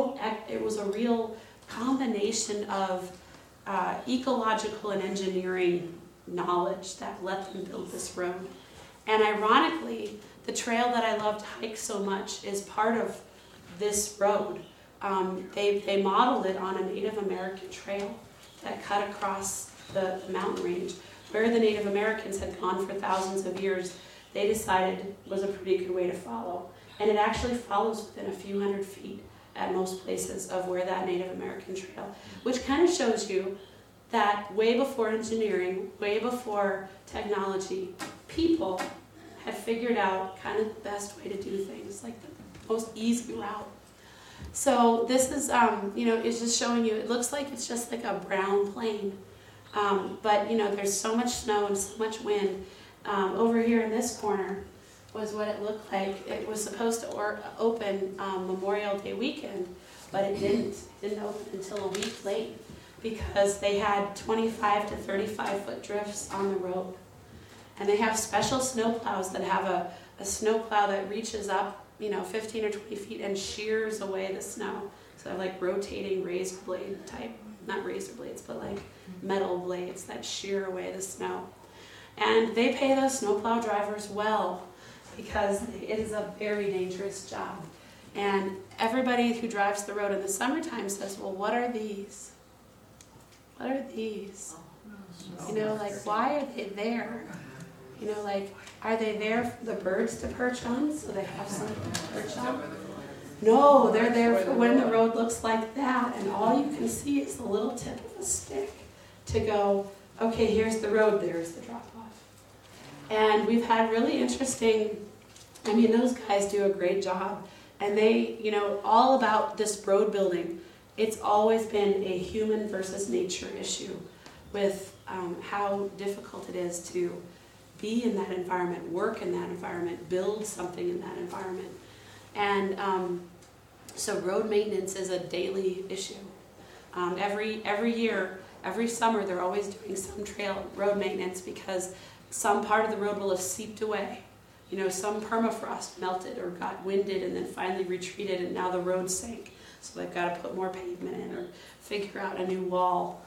real combination of ecological and engineering knowledge that let them build this road. And ironically, the trail that I love to hike so much is part of this road. They modeled it on a Native American trail that cut across the mountain range, where the Native Americans had gone for thousands of years. They decided was a pretty good way to follow. And it actually follows within a few hundred feet at most places of where that Native American trail, which kind of shows you that way before engineering, way before technology, people had figured out kind of the best way to do things, like the most easy route. So this is, it's just showing you, it looks like it's just like a brown plain. But, there's so much snow and so much wind. Over here in this corner was what it looked like. It was supposed to open Memorial Day weekend, but it didn't. It didn't open until a week late because they had 25 to 35 foot drifts on the road. And they have special snow plows that have a snow plow that reaches up 15 or 20 feet and shears away the snow. So like rotating razor blade type, not razor blades, but like metal blades that shear away the snow. And they pay those snowplow drivers well because it is a very dangerous job. And everybody who drives the road in the summertime says, well, what are these? What are these? Why are they there? Are they there for the birds to perch on so they have something to perch on? No, they're there for when the road looks like that and all you can see is the little tip of a stick to go, okay, here's the road, there's the drop-off. And we've had really interesting, those guys do a great job. And they, all about this road building, it's always been a human versus nature issue with how difficult it is to be in that environment, work in that environment, build something in that environment. And so road maintenance is a daily issue. Every year, every summer, they're always doing some road maintenance because some part of the road will have seeped away. Some permafrost melted or got winded and then finally retreated and now the road sank. So they've got to put more pavement in or figure out a new wall.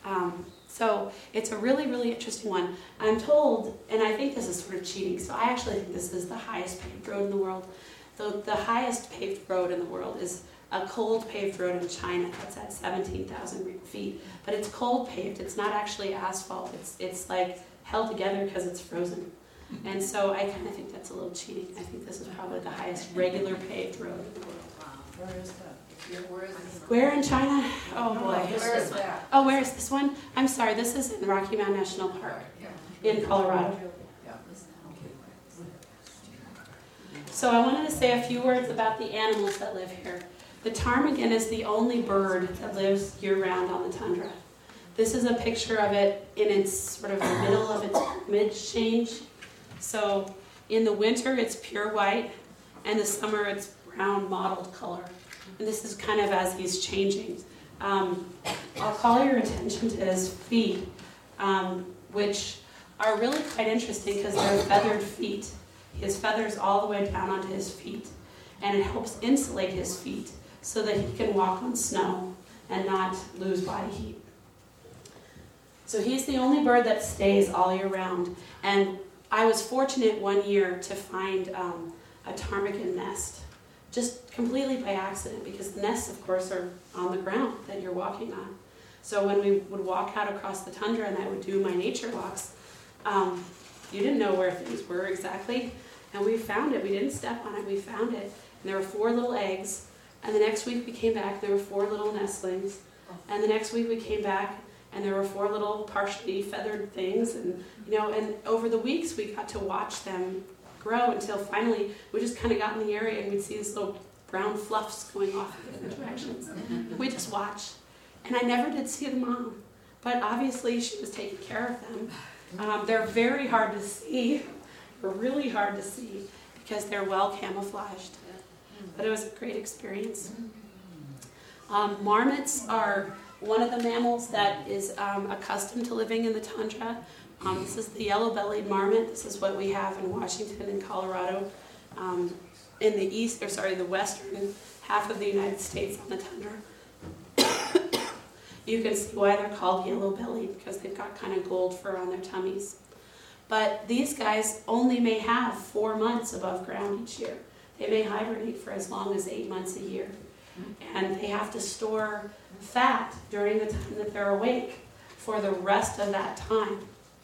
So it's a really, really interesting one. I'm told, and I think this is sort of cheating, so I actually think this is the highest paved road in the world. The highest paved road in the world is a cold paved road in China that's at 17,000 feet. But it's cold paved, it's not actually asphalt. It's like held together because it's frozen. And so I kind of think that's a little cheating. I think this is probably the highest regular paved road in the world. Where is that? Where in China? Oh boy. Where is that? Oh, where is this one? I'm sorry, this is in Rocky Mountain National Park in Colorado. Yeah. So I wanted to say a few words about the animals that live here. The ptarmigan is the only bird that lives year-round on the tundra. This is a picture of it in its sort of the middle of its plumage change. So in the winter it's pure white, and the summer it's brown mottled color. And this is kind of as he's changing. I'll call your attention to his feet, which are really quite interesting because they're feathered feet. His feathers all the way down onto his feet, and it helps insulate his feet so that he can walk on snow and not lose body heat. So he's the only bird that stays all year round. And I was fortunate one year to find a ptarmigan nest, just completely by accident, because the nests, of course, are on the ground that you're walking on. So when we would walk out across the tundra and I would do my nature walks, you didn't know where things were exactly, and we found it. We didn't step on it, we found it. And there were 4 little eggs, and the next week we came back, there were 4 little nestlings, and the next week we came back, and there were 4 little partially feathered things, and and over the weeks we got to watch them grow until finally we just kind of got in the area and we'd see these little brown fluffs going off in different directions. We just watched, and I never did see the mom, but obviously she was taking care of them. They're very hard to see, really hard to see, because they're well camouflaged. But it was a great experience. Marmots are one of the mammals that is accustomed to living in the tundra. This is the yellow-bellied marmot. This is what we have in Washington and Colorado. In the western half of the United States on the tundra. You can see why they're called yellow-bellied, because they've got kind of gold fur on their tummies. But these guys only may have 4 months above ground each year. They may hibernate for as long as 8 months a year. And they have to store fat during the time that they're awake for the rest of that time.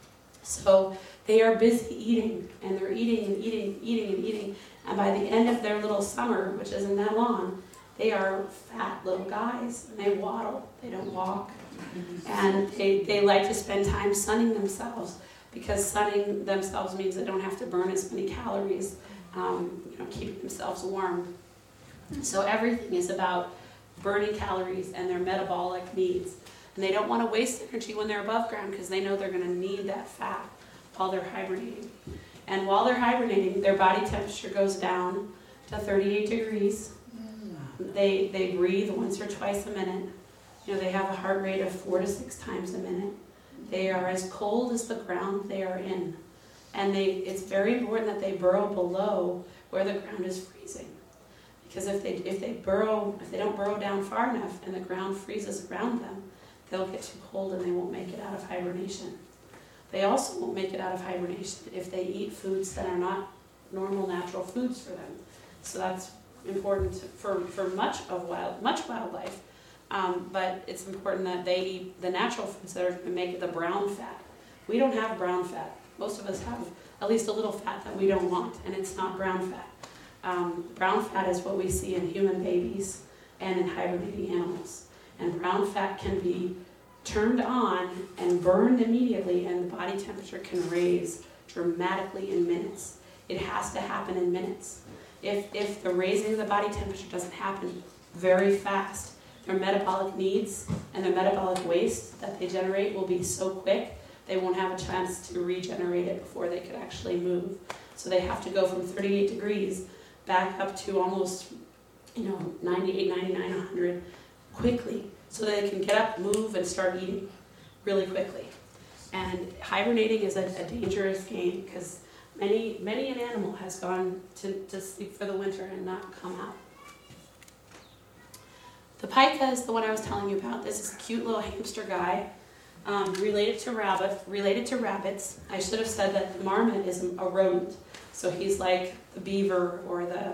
So they are busy eating, and they're eating and eating and eating. And by the end of their little summer, which isn't that long, they are fat little guys, and they waddle, they don't walk. And they like to spend time sunning themselves, because sunning themselves means they don't have to burn as many calories, keeping themselves warm. So everything is about burning calories and their metabolic needs. And they don't want to waste energy when they're above ground, because they know they're going to need that fat while they're hibernating. And while they're hibernating, their body temperature goes down to 38 degrees. They breathe once or twice a minute. They have a heart rate of 4 to 6 times a minute. They are as cold as the ground they are in. And it's very important that they burrow below where the ground is freezing. Because if they don't burrow down far enough and the ground freezes around them, they'll get too cold and they won't make it out of hibernation. They also won't make it out of hibernation if they eat foods that are not normal, natural foods for them. So that's important for much wildlife. But it's important that they eat the natural foods that are going to make the brown fat. We don't have brown fat. Most of us have at least a little fat that we don't want, and it's not brown fat. Brown fat is what we see in human babies and in hibernating animals. And brown fat can be turned on and burned immediately, and the body temperature can raise dramatically in minutes. It has to happen in minutes. If the raising of the body temperature doesn't happen very fast, their metabolic needs and their metabolic waste that they generate will be so quick, they won't have a chance to regenerate it before they could actually move. So they have to go from 38 degrees back up to almost 98, 99, 100 quickly, so they can get up, move, and start eating really quickly. And hibernating is a dangerous game, because many an animal has gone to sleep for the winter and not come out. The pika is the one I was telling you about. This is a cute little hamster guy, related to rabbits. I should have said that the marmot is a rodent, so he's like the beaver or the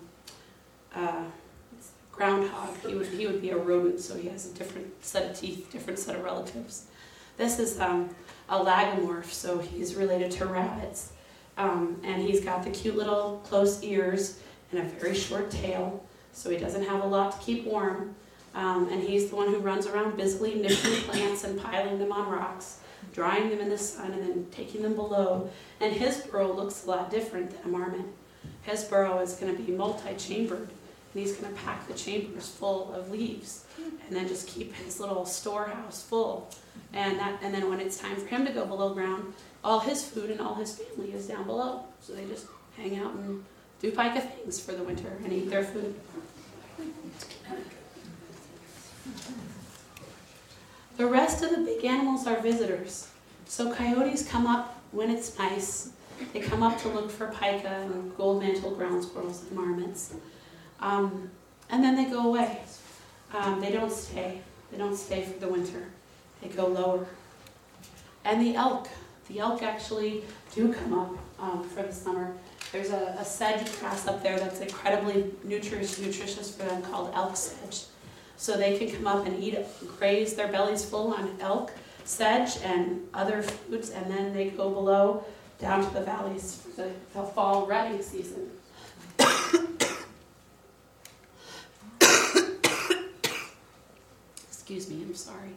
groundhog. He would be a rodent, so he has a different set of teeth, different set of relatives. This is a lagomorph, so he's related to rabbits. And he's got the cute little close ears and a very short tail, so he doesn't have a lot to keep warm. And he's the one who runs around busily nipping plants and piling them on rocks, drying them in the sun, and then taking them below. And his burrow looks a lot different than a marmot. his burrow is going to be multi-chambered, and he's going to pack the chambers full of leaves, and then just keep his little storehouse full. And then when it's time for him to go below ground, all his food and all his family is down below. So they just hang out and do pica things for the winter and eat their food. The rest of the big animals are visitors. So coyotes come up when it's nice. They come up to look for pica and gold-mantled ground squirrels and marmots. And then they go away. They don't stay. They don't stay for the winter. They go lower. And the elk actually do come up for the summer. There's a sedge grass up there that's incredibly nutritious for them called elk sedge. So they can come up and graze their bellies full on elk, sedge, and other foods, and then they go below down to the valleys for the fall rutting season. Excuse me, I'm sorry.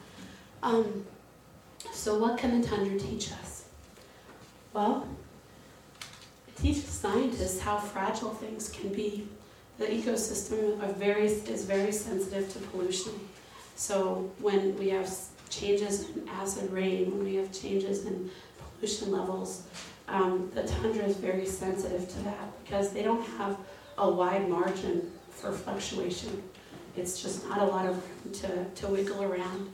So what can the tundra teach us? Well, it teaches scientists how fragile things can be. The ecosystem is very sensitive to pollution. So when we have changes in acid rain, when we have changes in pollution levels, the tundra is very sensitive to that because they don't have a wide margin for fluctuation. It's just not a lot of room to wiggle around.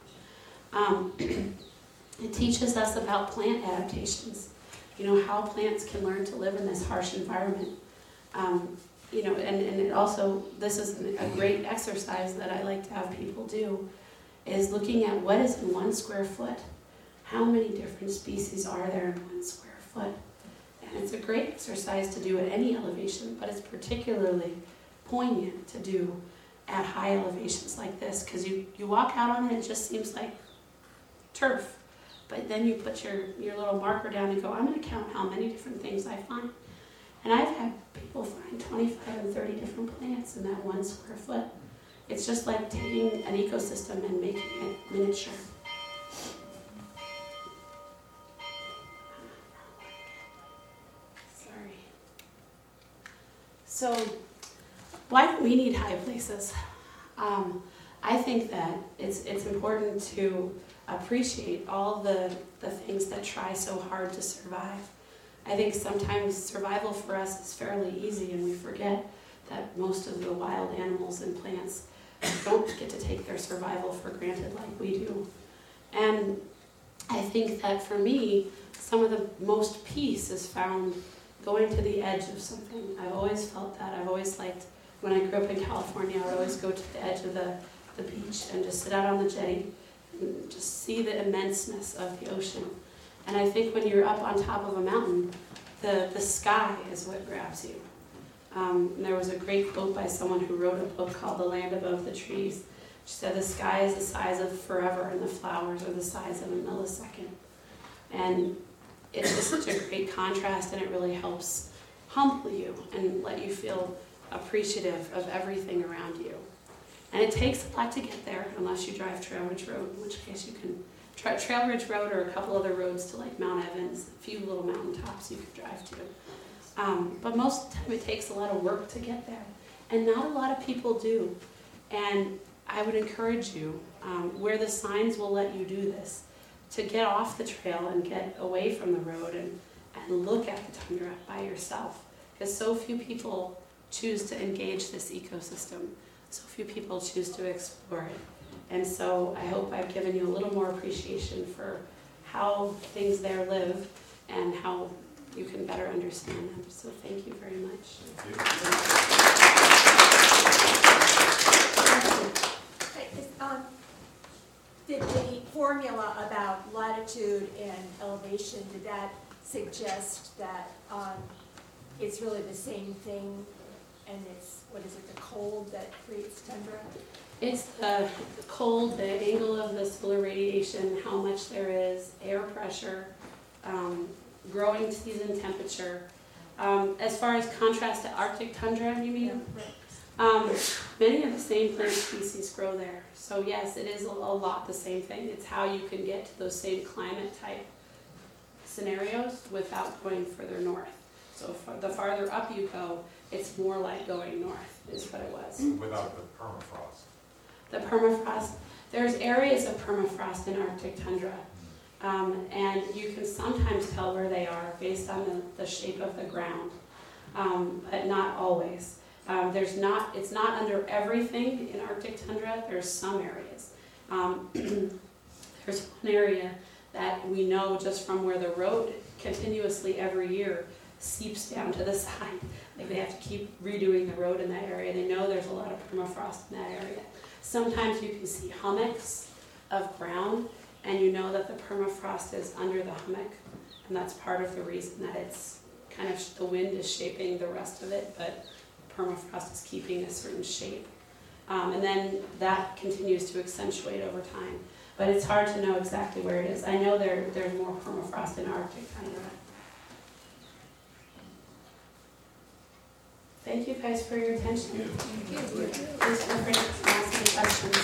It teaches us about plant adaptations, how plants can learn to live in this harsh environment. And it also, this is a great exercise that I like to have people do, is looking at what is in 1 square foot. How many different species are there in 1 square foot? And it's a great exercise to do at any elevation, but it's particularly poignant to do at high elevations like this, because you walk out on it, it just seems like turf. But then you put your little marker down and go, I'm going to count how many different things I find. And I've had people find 25 and 30 different plants in that 1 square foot. It's just like taking an ecosystem and making it miniature. Sorry. So, why do we need high places? I think that it's important to appreciate all the things that try so hard to survive. I think sometimes survival for us is fairly easy, and we forget that most of the wild animals and plants don't get to take their survival for granted like we do. And I think that for me, some of the most peace is found going to the edge of something. I've always felt that. I've always liked, when I grew up in California, I would always go to the edge of the beach and just sit out on the jetty and just see the immenseness of the ocean. And I think when you're up on top of a mountain, the sky is what grabs you. There was a great quote by someone who wrote a book called The Land Above the Trees. She said, the sky is the size of forever and the flowers are the size of a millisecond. And it's just such a great contrast, and it really helps humble you and let you feel appreciative of everything around you. And it takes a lot to get there, unless you drive Trail Ridge Road, in which case you can try Trail Ridge Road or a couple other roads to like Mount Evans, a few little mountain tops you could drive to. But most of the time it takes a lot of work to get there. And not a lot of people do. And I would encourage you, where the signs will let you do this, to get off the trail and get away from the road and look at the tundra by yourself. Because so few people choose to engage this ecosystem. So few people choose to explore it. And so I hope I've given you a little more appreciation for how things there live and how you can better understand them. So thank you very much. Did the formula about latitude and elevation, did that suggest that it's really the same thing, and it's, the cold that creates tundra? It's the cold, the angle of the solar radiation, how much there is, air pressure, growing season temperature. As far as contrast to Arctic tundra, you mean? Yeah, right. Many of the same plant species grow there. So yes, it is a lot the same thing. It's how you can get to those same climate type scenarios without going further north. So the farther up you go, it's more like going north, is what it was. Without the permafrost. The permafrost, there's areas of permafrost in Arctic tundra, and you can sometimes tell where they are based on the shape of the ground, but not always. It's not under everything in Arctic tundra. There's some areas. There's one area that we know just from where the road continuously every year seeps down to the side. Like they have to keep redoing the road in that area. They know there's a lot of permafrost in that area. Sometimes you can see hummocks of ground, and you know that the permafrost is under the hummock, and that's part of the reason that it's kind of, the wind is shaping the rest of it, but permafrost is keeping a certain shape. And then that continues to accentuate over time. But it's hard to know exactly where it is. I know there's more permafrost in Arctic tundra. Thank you guys for your attention. Thank you. Please feel free to ask any questions.